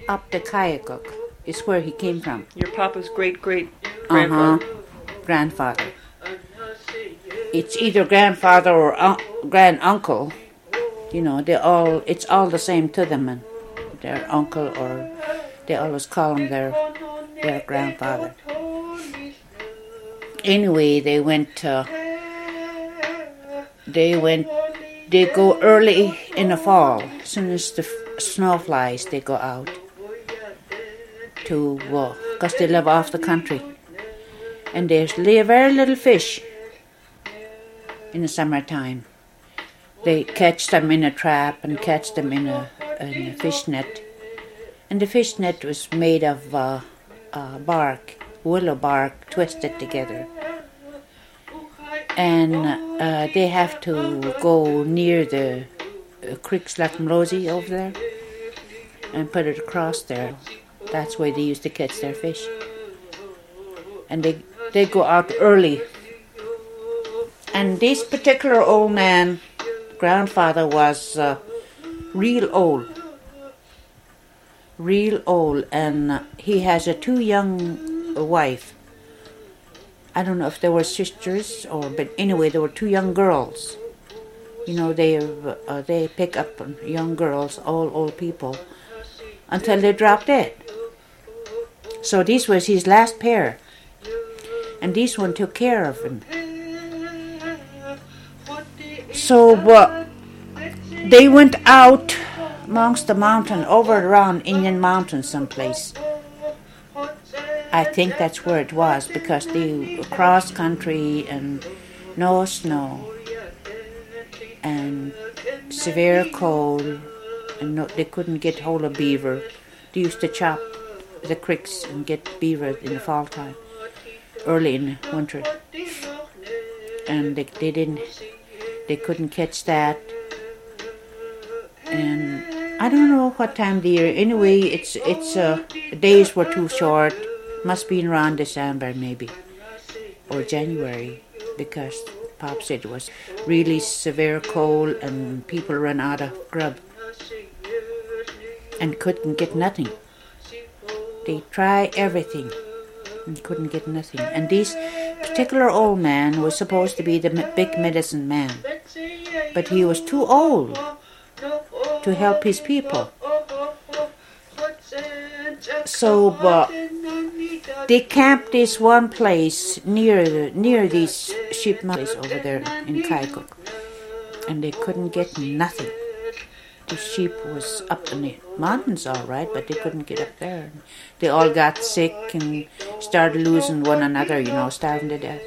up the Kayakuk is where he came from. Your papa's great-great-grandfather. Grandfather. It's either grandfather or granduncle. You know, it's all the same to them, and their uncle, or they always call him their grandfather. Anyway, they go early in the fall. As soon as the snow flies, they go out because they live off the country. And there's very little fish in the summertime. They catch them in a trap and catch them in a fish net. And the fish net was made of bark, willow bark, twisted together. And they have to go near the Creek Slackenrosie over there and put it across there. That's where they used to catch their fish. And they go out early. And this particular old man, grandfather, was real old, and he has a 2 young wife. I don't know if they were sisters but anyway, there were 2 young girls. You know, they pick up young girls, all old people, until they drop dead. So this was his last pair, and this one took care of him. So they went out amongst the mountain, over around Indian Mountain someplace. I think that's where it was, because they cross country and no snow and severe cold, and they couldn't get hold of beaver. They used to chop the creeks and get beaver in the fall time, early in the winter, and they couldn't catch that. And I don't know what time of the year. Anyway, it's days were too short. Must be around December maybe, or January, because Pop said it was really severe cold and people ran out of grub and couldn't get nothing. They tried everything and couldn't get nothing. And this particular old man was supposed to be the big medicine man, but he was too old to help his people. So they camped this one place near these sheep mountains over there in Kayakuk, and they couldn't get nothing. The sheep was up in the mountains all right, but they couldn't get up there. They all got sick and started losing one another, starving to death.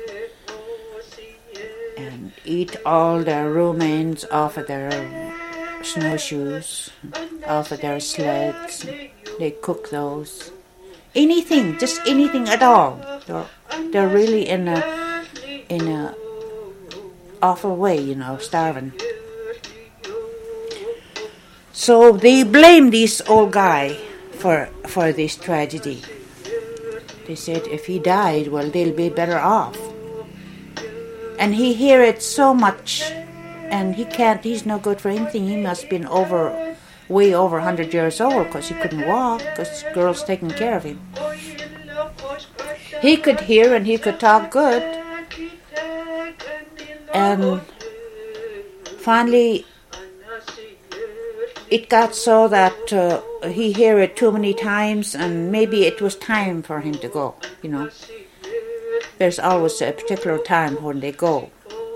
And eat all their remains off of their snowshoes, off of their sleds. They cook those. Anything, just anything at all. They're really in a awful way, starving. So they blame this old guy for this tragedy. They said if he died, well, they'll be better off. And he hear it so much, and he's no good for anything. He must have been way over 100 years old, because he couldn't walk, because girls taking care of him. He could hear and he could talk good. And finally, it got so that he heard it too many times, and maybe it was time for him to go, There's always a particular time when they go.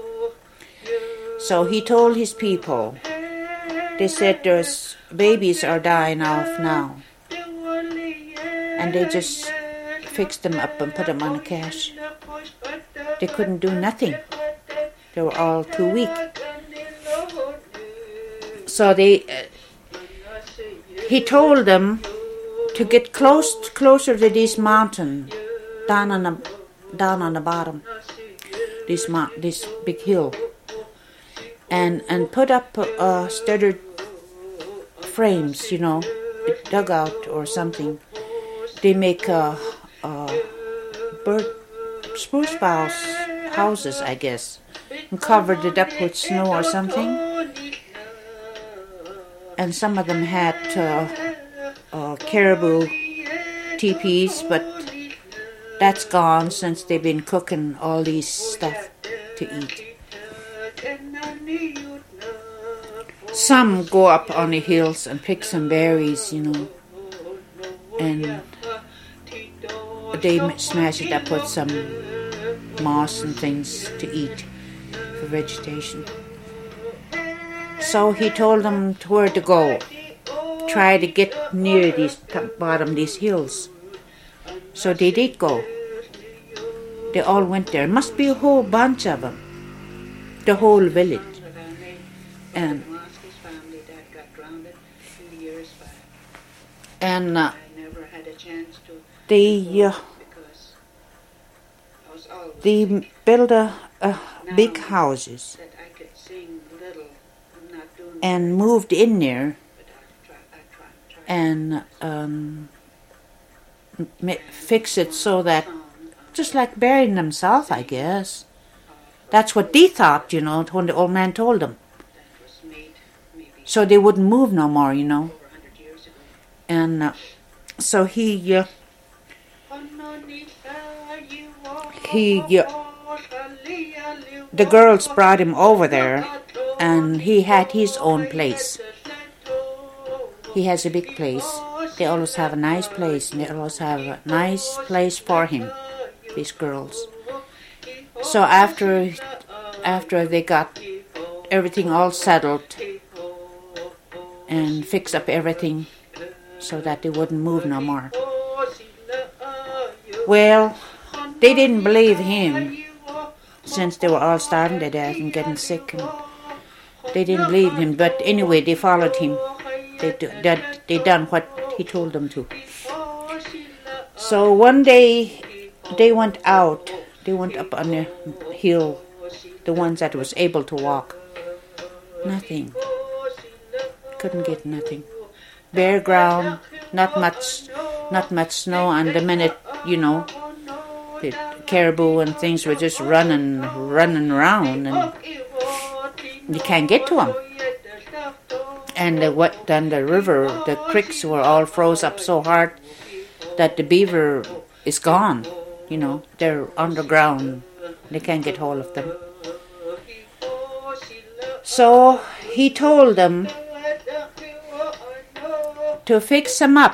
So he told his people, they said there's babies are dying off now. And they just fixed them up and put them on a cache. They couldn't do nothing. They were all too weak. So he told them to get closer to this mountain, down on the bottom, this big hill, and put up studded frames, dugout or something. They make spruce boughs houses, I guess, and covered it up with snow or something. And some of them had caribou teepees, but that's gone since they've been cooking all these stuff to eat. Some go up on the hills and pick some berries, and they smash it up with some moss and things to eat for vegetation. So he told them where to go. Try to get near these hills. So they did go. They all went there. Must be a whole bunch of them. The whole village. And they built a big houses and moved in there and fix it so that just like burying themselves, I guess. That's what they thought, when the old man told them. So they wouldn't move no more, And so the girls brought him over there, and he had his own place. He has a big place. They always have a nice place, and they always have a nice place for him, these girls. So after they got everything all settled and fixed up everything so that they wouldn't move no more. Well, they didn't believe him since they were all starving to death and getting sick. And they didn't believe him, but anyway, they followed him. They done what he told them to. So one day they went out. They went up on the hill, the ones that was able to walk. Nothing. Couldn't get nothing. Bare ground, not much snow, and the minute, the caribou and things were just running around, and you can't get to them. And then the river, the creeks were all froze up so hard that the beaver is gone. They're underground. They can't get hold of them. So he told them to fix him up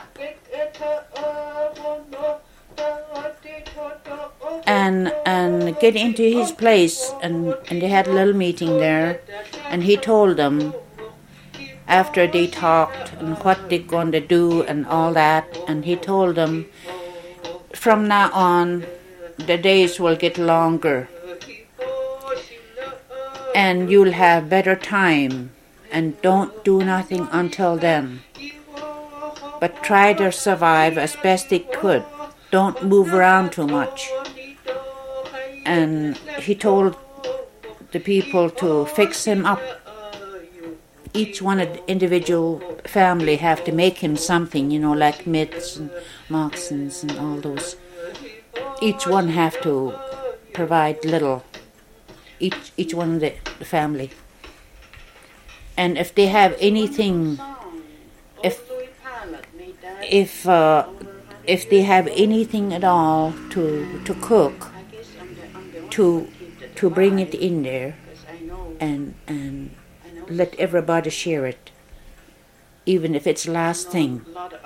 and get into his place, and they had a little meeting there, and he told them after they talked and what they're going to do and all that, and he told them from now on the days will get longer and you'll have better time, and don't do nothing until then, but try to survive as best they could. Don't move around too much. And he told the people to fix him up. Each one of the individual family have to make him something, like mitts and moccasins and all those. Each one have to provide little. Each one of the family. And if they have anything, if they have anything at all to cook, to bring it in there, and let everybody share it, even if it's the last thing.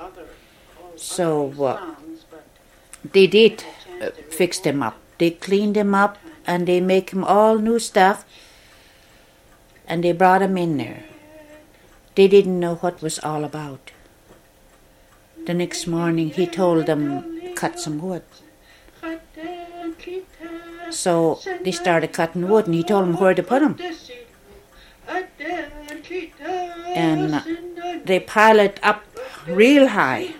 So they did fix them up. They cleaned them up, and they make him all new stuff, and they brought him in there. They didn't know what was all about. The next morning he told them cut some wood. So they started cutting wood, and he told them where to put them. And they pile it up real high.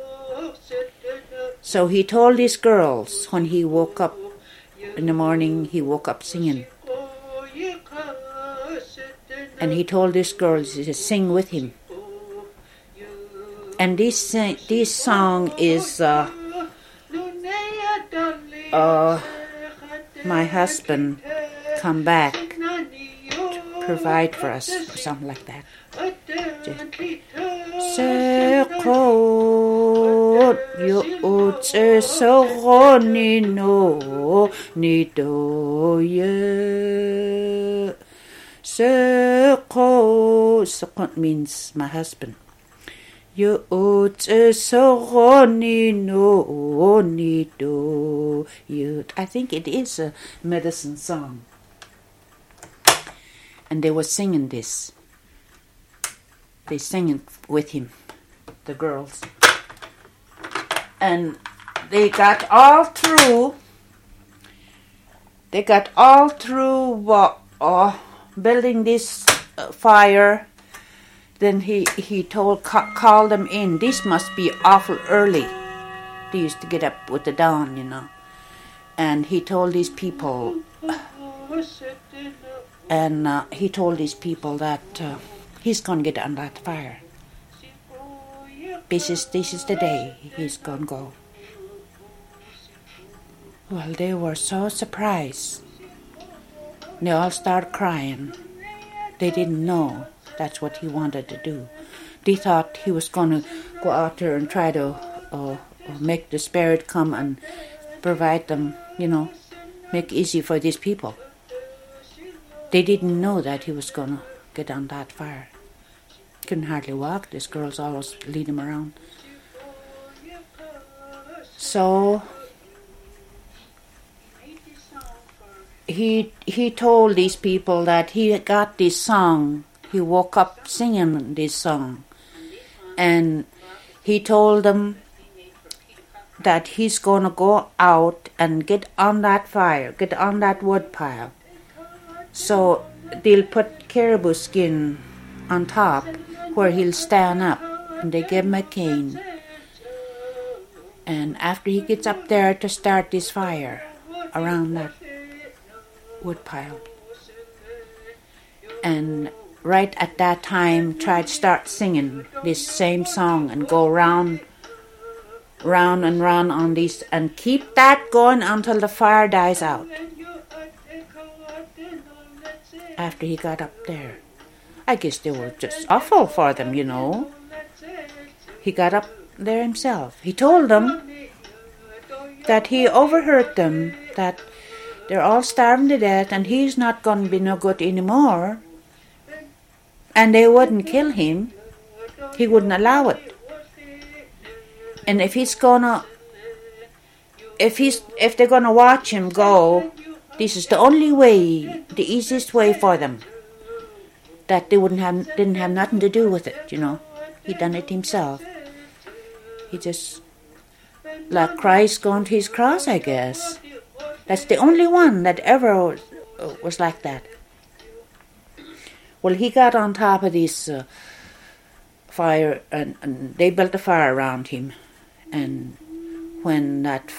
So he told these girls, when he woke up in the morning, he woke up singing. And he told these girls to sing with him. And this song is my husband come back to provide for us, or something like that. Just, 어째서니 노니도예. Sekot means my husband. You 어째서니 노니도예. I think it is a medicine song. And they were singing this. They sang it with him, the girls. And they got all through building this fire. Then he called them in. This must be awful early. They used to get up with the dawn, you know. And he told these people, that he's going to get on that fire. This is the day he's going to go. Well, they were so surprised. They all started crying. They didn't know that's what he wanted to do. They thought he was going to go out there and try to make the spirit come and provide them, make easy for these people. They didn't know that he was going to get on that fire. Couldn't hardly walk. These girls always lead him around. So he told these people that he got this song. He woke up singing this song. And he told them that he's going to go out and get on that fire, get on that wood pile. So they'll put caribou skin on top where he'll stand up. And they give him a cane. And after he gets up there to start this fire around that wood pile. And right at that time, try to start singing this same song and go round and round on these and keep that going until the fire dies out. After he got up there. I guess they were just awful for them, He got up there himself. He told them that he overheard them, that they're all starving to death and he's not going to be no good anymore. And they wouldn't kill him. He wouldn't allow it. And if they're gonna watch him go, this is the only way, the easiest way for them. That they didn't have nothing to do with it, He done it himself. He just, like Christ going to his cross, I guess. That's the only one that ever was like that. Well, he got on top of this fire, and they built a fire around him. And when that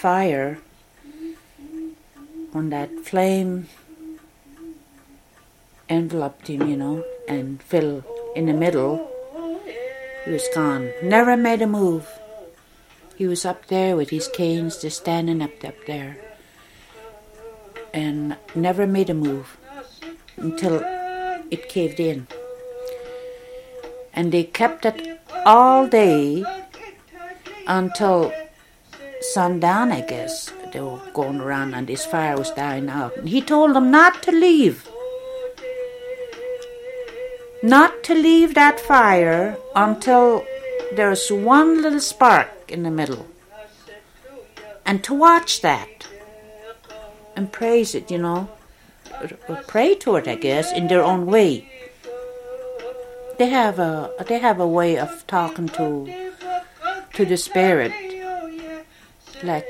flame enveloped him, and fell in the middle, he was gone. Never made a move. He was up there with his canes, just standing up there. And never made a move until it caved in. And they kept it all day until sundown, I guess. They were going around and this fire was dying out. And he told them not to leave. Not to leave that fire until there's one little spark in the middle. And to watch that. And praise it, or pray to it, I guess, in their own way. They have a way of talking to the spirit, like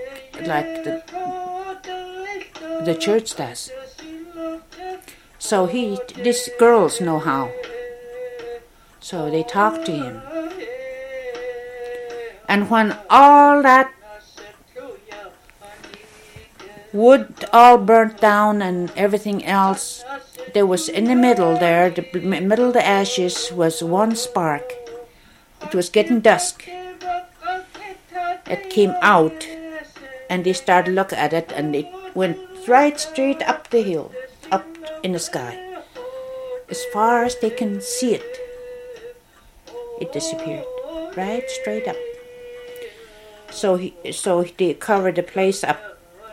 the church does. So these girls know how. So they talk to him. And when all that wood all burnt down and everything else, there was in the middle there, the middle of the ashes was one spark. It was getting dusk. It came out and they started to look at it and it went right straight up the hill, up in the sky. As far as they can see it, it disappeared. Right straight up. So they covered the place up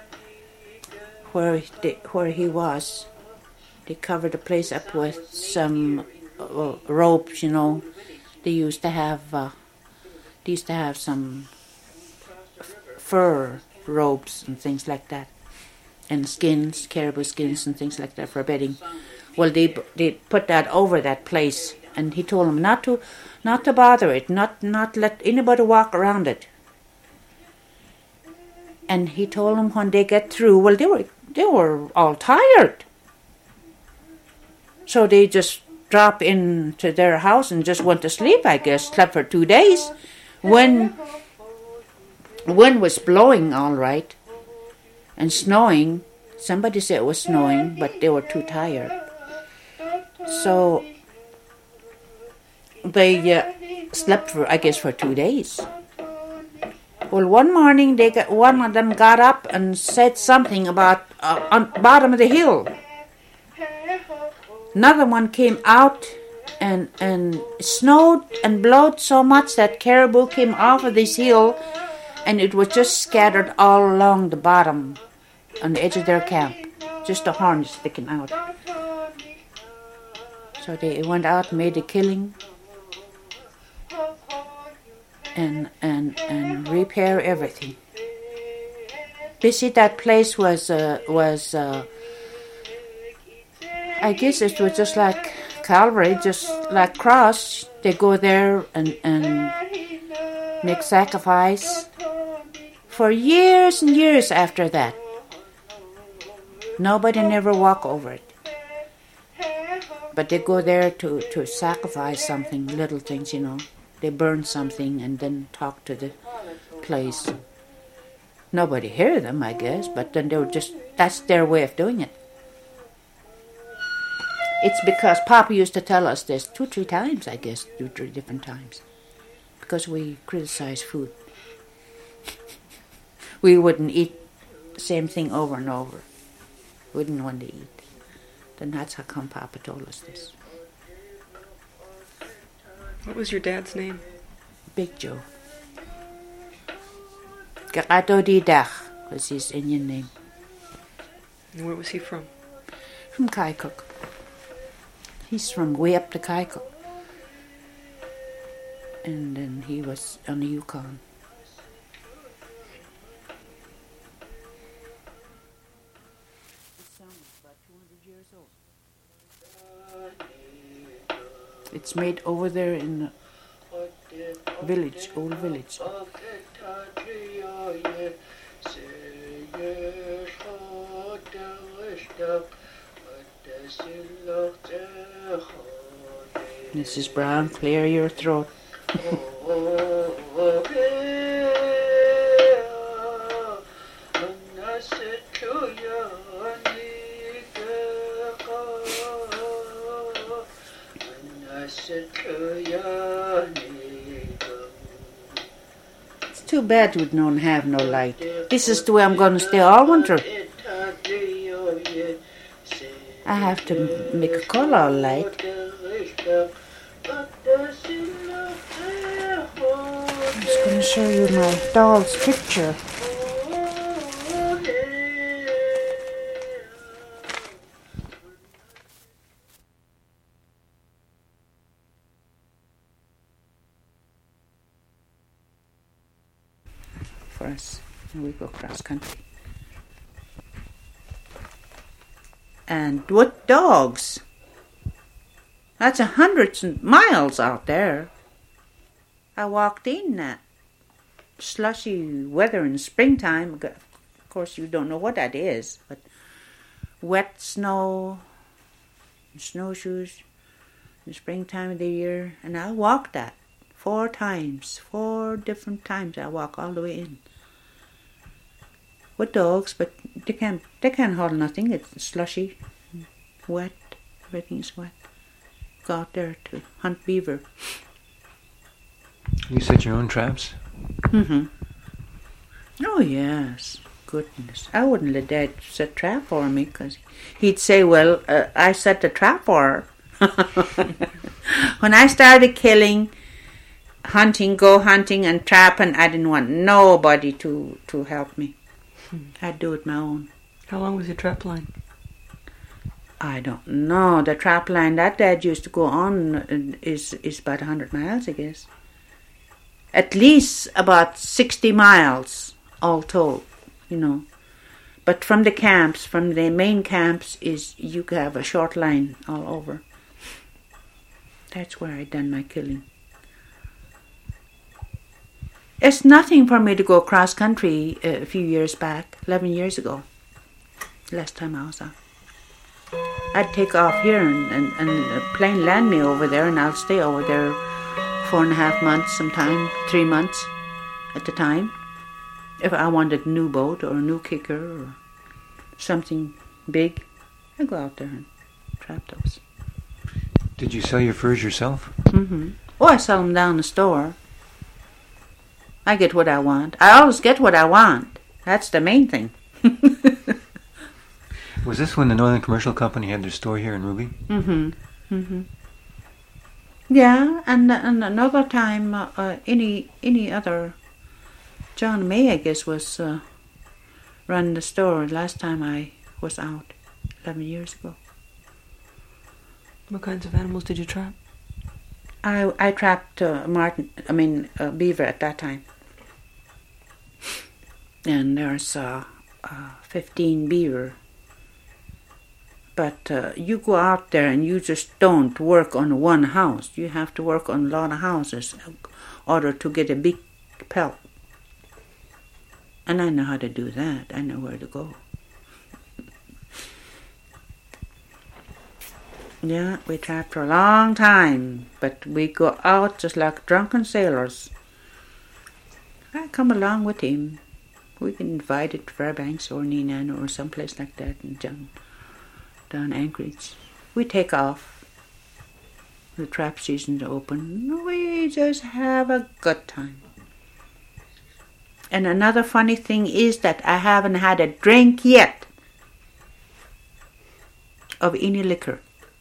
where he was. They covered the place up with some ropes, you know. They used to have some fur robes and things like that, and skins, caribou skins and things like that for bedding. Well, they put that over that place, and he told them not to bother it, not let anybody walk around it. And he told them when they get through, well, they were all tired, so they just dropped into their house and just went to sleep. I guess slept for 2 days. Wind was blowing all right, and snowing. Somebody said it was snowing, but they were too tired. So they slept for 2 days. Well, one morning one of them got up and said something about on the bottom of the hill. Another one came out, and it snowed and blowed so much that caribou came off of this hill, and it was just scattered all along the bottom on the edge of their camp, just the horns sticking out. So they went out and made a killing and repair everything. You see, that place was I guess it was just like Calvary, just like cross. They go there and make sacrifice for years and years after that. Nobody never walk over it. But they go there to sacrifice something, little things, you know. They burn something and then talk to the place. Nobody hear them, I guess, but then they were that's their way of doing it. It's because Papa used to tell us this 2-3 times, I guess, 2-3 different times. Because we criticize food. We wouldn't eat the same thing over and over. Wouldn't want to eat. Then that's how come Papa told us this. What was your dad's name? Big Joe. Garato Didach was his Indian name. And where was he from? From Kaikuk. He's from way up to Kaikuk. And then he was on the Yukon. This song is about 200 years old. It's made over there in the village, old village. Mrs. Brown, clear your throat. It's too bad we don't have no light. This is the way I'm going to stay all winter. I have to make a color light. I'm just going to show you my doll's picture. For us, and we go cross country. And what dogs? That's 100 miles out there. I walked in that slushy weather in springtime. Of course, you don't know what that is, but wet snow, snowshoes, in the springtime of the year. And I walked that 4 times, 4 different times. I walk all the way in. With dogs, but they can't hold nothing. It's slushy, wet. Everything's wet. Go out there to hunt beaver. You set your own traps? Mm-hmm. Oh yes, goodness. I wouldn't let Dad set trap for me, because he'd say, "Well, I set the trap for her." When I started killing, go hunting and trap, and I didn't want nobody to help me. I'd do it my own. How long was your trap line? I don't know. The trap line that Dad used to go on is about 100 miles, I guess. At least about 60 miles, all told, you know. But from the camps, from the main camps, is you have a short line all over. That's where I done my killing. It's nothing for me to go cross country a few years back, 11 years ago. Last time I was out. I'd take off here and a plane land me over there, and I'll stay over there 4.5 months, sometime 3 months at a time. If I wanted a new boat or a new kicker or something big, I go out there and trap those. Did you sell your furs yourself? Mm-hmm. Oh, I sell them down the store. I get what I want. I always get what I want. That's the main thing. Was this when the Northern Commercial Company had their store here in Ruby? Mm-hmm. Mm-hmm. Yeah, and another time, any other, John May, I guess, was running the store last time I was out, 11 years ago. What kinds of animals did you trap? I trapped beaver at that time. And there's 15 beaver. But you go out there and you just don't work on one house. You have to work on a lot of houses in order to get a big pelt. And I know how to do that. I know where to go. Yeah, we trapped for a long time. But we go out just like drunken sailors. I come along with him. We can invite it to Fairbanks or Neenan or someplace like that in down Anchorage. We take off. The trap season's open. We just have a good time. And another funny thing is that I haven't had a drink yet of any liquor.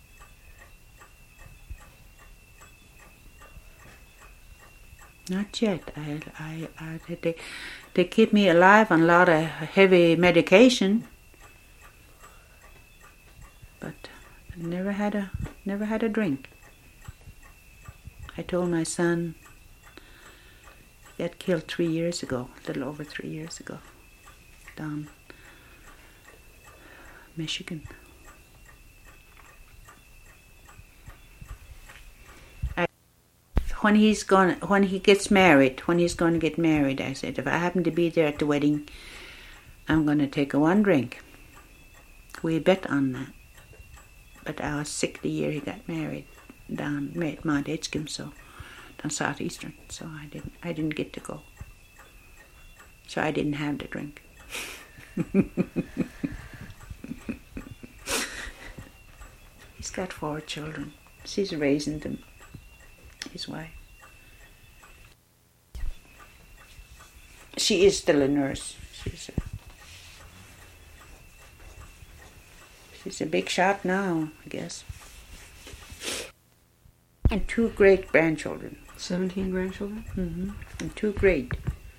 Not yet. They keep me alive on a lot of heavy medication. But I never had a drink. I told my son he got killed 3 years ago, a little over 3 years ago, down Michigan. When he's going to get married, I said, if I happen to be there at the wedding, I'm going to take one drink. We bet on that. But I was sick the year he got married down at Mount Edgecombe, so down Southeastern. So I didn't get to go. So I didn't have the drink. He's got 4 children. She's raising them. His wife. She is still a nurse. She's a big shot now, I guess. And 2 great grandchildren. 17 grandchildren? Mm-hmm. And 2 great.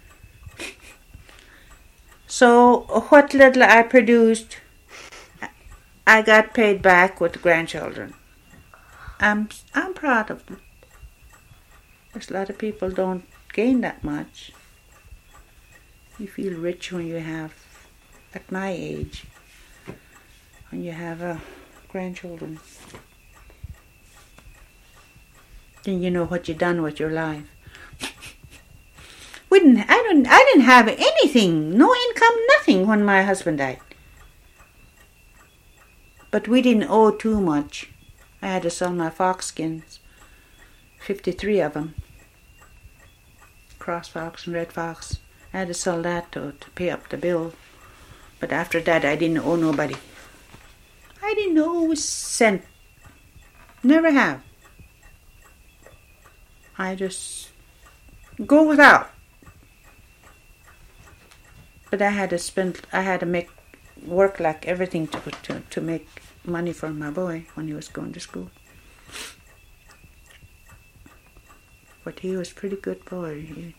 So what little I produced, I got paid back with the grandchildren. I'm proud of them. There's a lot of people don't gain that much. You feel rich when you have, at my age, when you have grandchildren. Then you know what you've done with your life. I didn't have anything, no income, nothing when my husband died. But we didn't owe too much. I had to sell my fox skins, 53 of them. Cross fox and red fox. I had to sell that to pay up the bill. But after that, I didn't owe nobody. I didn't owe a cent. Never have. I just go without. But I had to make work like everything to make money for my boy when he was going to school. but he was a pretty good boy.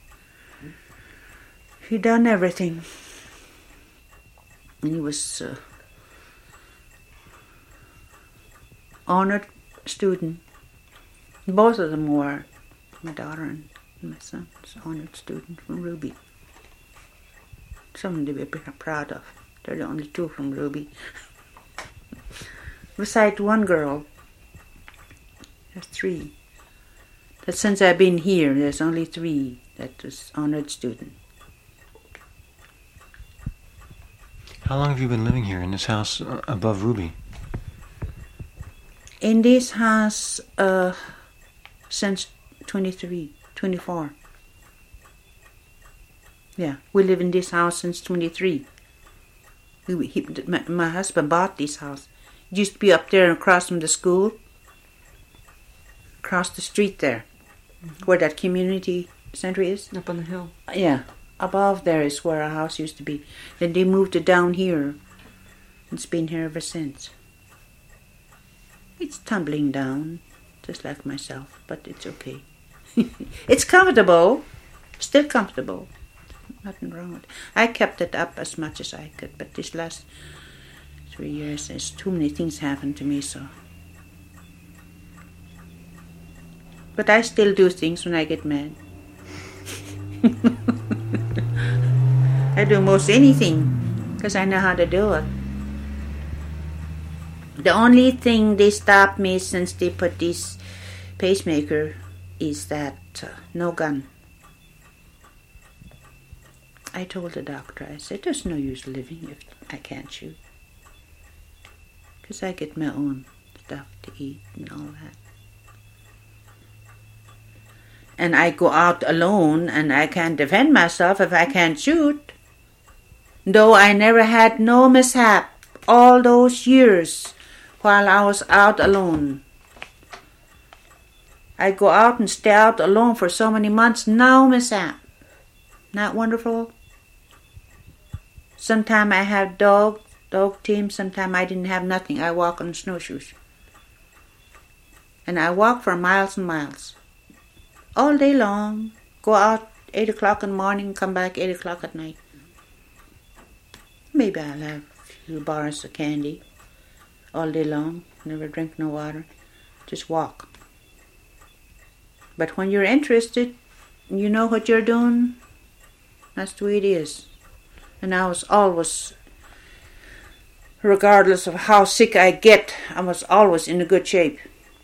He done everything. And he was honored student. Both of them were. My daughter and my son was honored student from Ruby. Something to be proud of. They're the only two from Ruby. Besides one girl, there's three. But since I've been here, there's only three that was honored student. How long have you been living here in this house above Ruby? In this house since 24. Yeah, we live in this house since 23. My husband bought this house. It used to be up there across from the school. Across the street there. Mm-hmm. Where that community center is. Up on the hill. Yeah. Above there is where our house used to be. Then they moved it down here. It's been here ever since. It's tumbling down, just like myself, but it's okay. It's comfortable. Still comfortable. Nothing wrong with it. I kept it up as much as I could, but this last 3 years, there's too many things happened to me, so. But I still do things when I get mad. I do most anything, because I know how to do it. The only thing they stopped me since they put this pacemaker is that no gun. I told the doctor, I said, there's no use living if I can't shoot. Because I get my own stuff to eat and all that. And I go out alone and I can't defend myself if I can't shoot. Though I never had no mishap all those years while I was out alone. I go out and stay out alone for so many months, no mishap. Not wonderful? Sometimes I have dog team, sometimes I didn't have nothing. I walk on snowshoes. And I walk for miles and miles. All day long. Go out 8 o'clock in the morning, come back 8 o'clock at night. Maybe I'll have a few bars of candy all day long. Never drink no water. Just walk. But when you're interested, you know what you're doing, that's the way it is. And I was always, regardless of how sick I get, I was always in a good shape.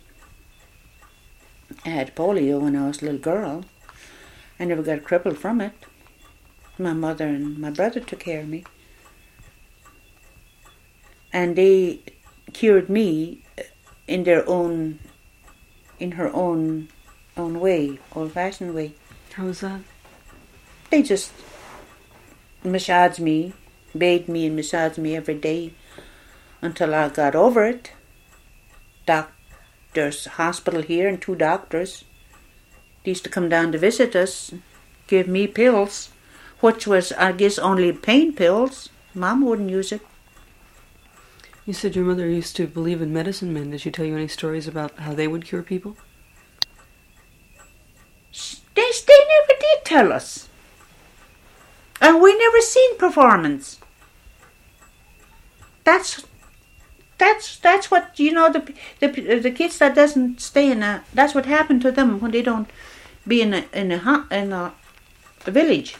I had polio when I was a little girl. I never got crippled from it. My mother and my brother took care of me. And they cured me in her own way, old-fashioned way. How was that? They just massaged me, bathed me and massaged me every day until I got over it. There's a hospital here and 2 doctors. They used to come down to visit us, give me pills, which was, I guess, only pain pills. Mom wouldn't use it. You said your mother used to believe in medicine men. Did she tell you any stories about how they would cure people? They never did tell us. And we never seen performance. That's what, you know, the kids that doesn't stay in a, that's what happened to them when they don't be in a village.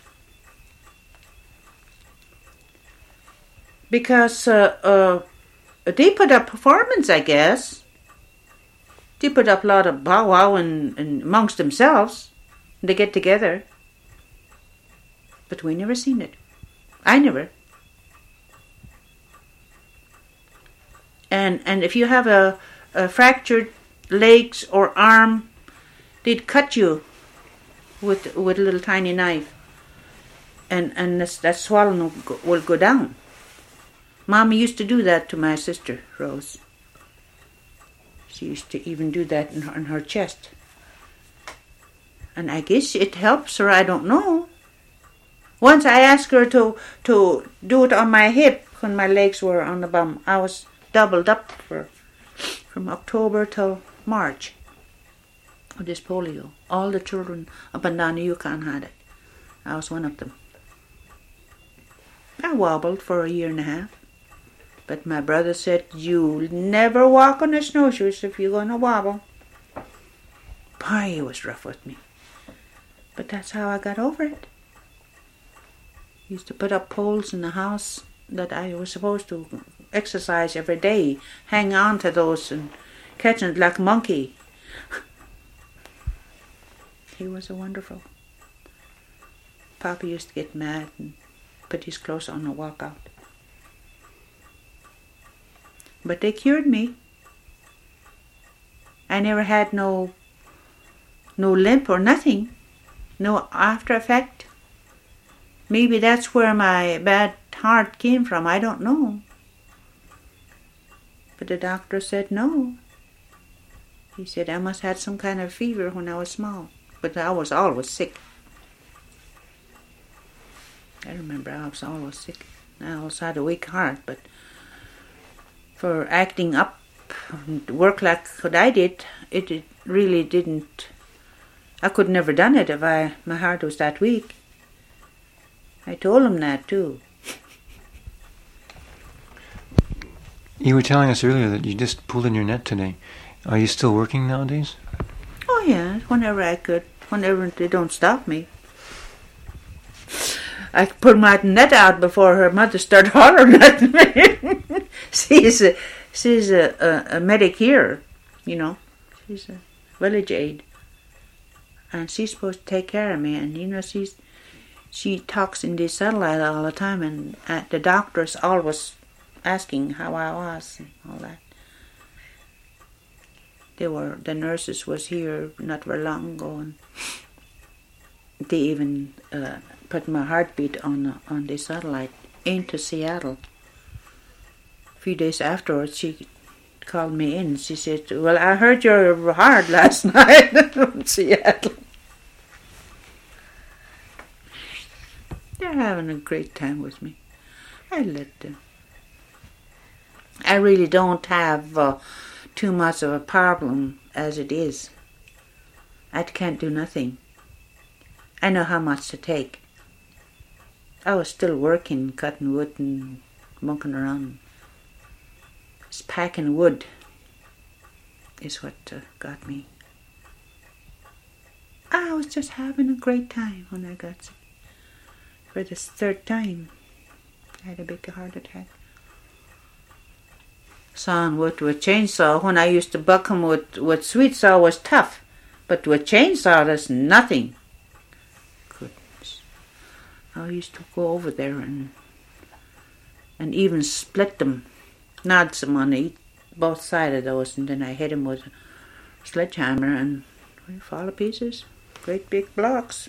Because they put up performance, I guess. They put up a lot of bow wow and amongst themselves. They get together. But we never seen it. I never. And if you have a fractured legs or arm, they'd cut you with a little tiny knife. And that swelling will go down. Mommy used to do that to my sister, Rose. She used to even do that in her chest. And I guess it helps her, I don't know. Once I asked her to do it on my hip when my legs were on the bum. I was doubled up from October till March. with this polio. All the children up and down the Yukon had it. I was one of them. I wobbled for a year and a half. But my brother said, you'll never walk on the snowshoes if you're going to wobble. Boy, he was rough with me. But that's how I got over it. He used to put up poles in the house that I was supposed to exercise every day. Hang on to those and catching it like a monkey. He was a wonderful. Papa used to get mad and put his clothes on and walk out. But they cured me. I never had no limp or nothing. No after effect. Maybe that's where my bad heart came from. I don't know. But the doctor said no. He said I must have had some kind of fever when I was small. But I was always sick. I remember I was always sick. I always had a weak heart, but for acting up and work like what I did, it really didn't. I could never done it if my heart was that weak. I told him that too. You were telling us earlier that you just pulled in your net today. Are you still working nowadays? Oh yeah, whenever I could. Whenever they don't stop me. I put my net out before her mother started hollering at me. She's a medic here, you know. She's a village aide. And she's supposed to take care of me. And, you know, she talks in the satellite all the time. And the doctor's always asking how I was and all that. The nurses was here not very long ago. And they even put my heartbeat on the satellite into Seattle. A few days afterwards, she called me in. She said, well, I heard your heart last night from Seattle. They're having a great time with me. I let them. I really don't have too much of a problem as it is. I can't do nothing. I know how much to take. I was still working, cutting wood and monkeying around. Just packing wood is what got me. I was just having a great time when I got sick. For the third time, I had a big heart attack. Sawing wood with chainsaw, when I used to buck him with sweet saw was tough. But with chainsaw, there's nothing. Goodness. I used to go over there and even split them. Nod them on both sides of those, and then I hit them with a sledgehammer and they fall to pieces. Great big blocks.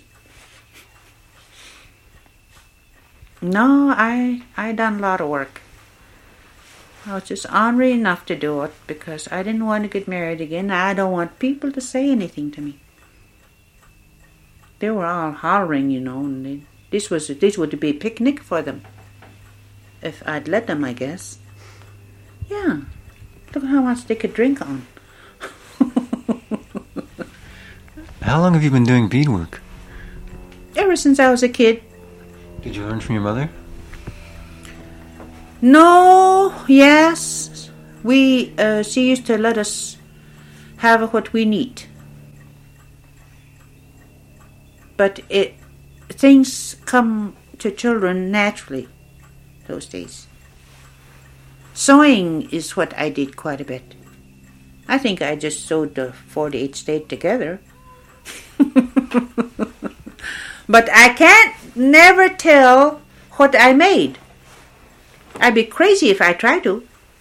No, I done a lot of work. I was just ornery enough to do it because I didn't want to get married again. I don't want people to say anything to me. They were all hollering, you know, and this would be a picnic for them. If I'd let them, I guess. Yeah, look how much they could drink on. How long have you been doing beadwork? Ever since I was a kid. Did you learn from your mother? No, yes. She used to let us have what we need. But things come to children naturally those days. Sewing is what I did quite a bit. I think I just sewed the 48 state together. But I can't never tell what I made. I'd be crazy if I tried to.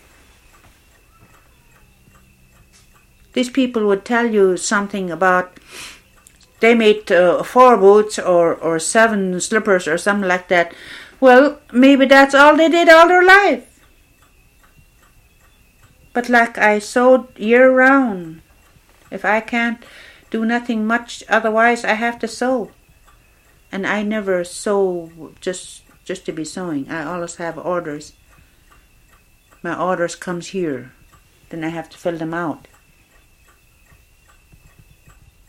These people would tell you something about they made 4 boots or 7 slippers or something like that. Well, maybe that's all they did all their life. But like I sewed year round. If I can't do nothing much otherwise, I have to sew. And I never sew just to be sewing. I always have orders. My orders comes here. Then I have to fill them out.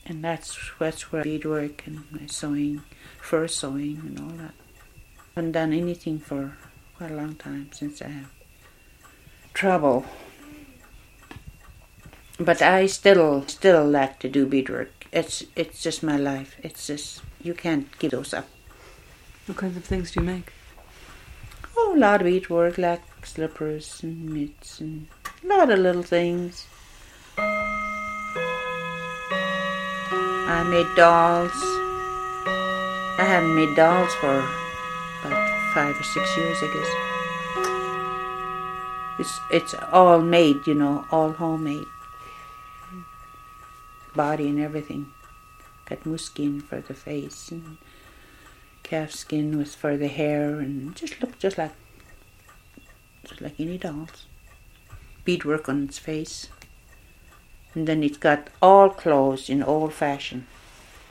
And that's where beadwork and my sewing, fur sewing and all that. I haven't done anything for quite a long time since I have trouble. But I still like to do beadwork. It's just my life. It's just, you can't give those up. What kinds of things do you make? Oh, a lot of beadwork, like slippers and mitts and a lot of little things. I made dolls. I haven't made dolls for about 5 or 6 years, I guess. It's all made, all homemade. Body and everything. Got moose skin for the face and calf skin was for the hair, and just look just like any dolls. Beadwork on its face. And then it's got all clothes in old fashion.